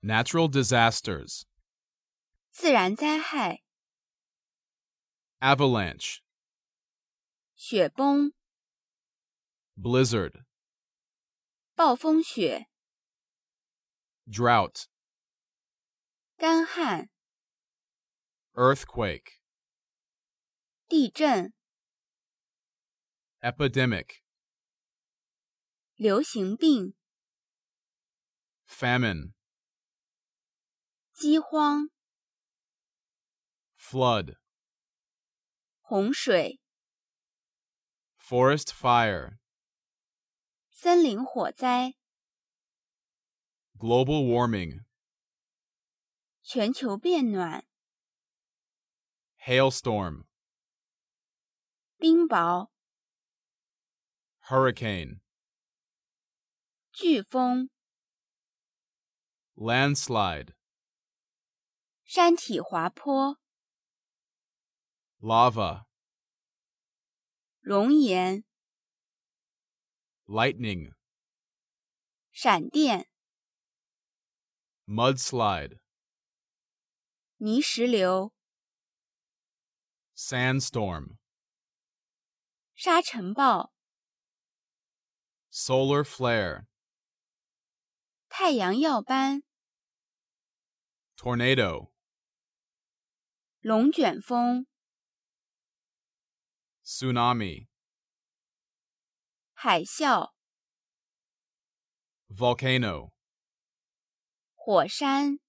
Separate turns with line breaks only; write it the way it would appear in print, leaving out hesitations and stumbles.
Natural disasters.
自然灾害，
Avalanche.
雪崩、
Blizzard.
暴风雪、
Drought.
干旱、
Earthquake.
地震、
Epidemic.
流行病、
Famine.
饥荒、
Flood.
洪水、
Forest fire.
森林火灾、
Global warming.
全球变暖、
Hailstorm.
冰雹、
Hurricane.
飓风、
Landslide.
山体滑坡、
Lava.
熔岩、
Lightning.
闪电、
Mudslide.
泥石流、
Sandstorm.
沙尘暴、
Solar flare.
太阳耀斑、
Tornado.
龙卷风、
Tsunami.
海啸、
Volcano.
火山、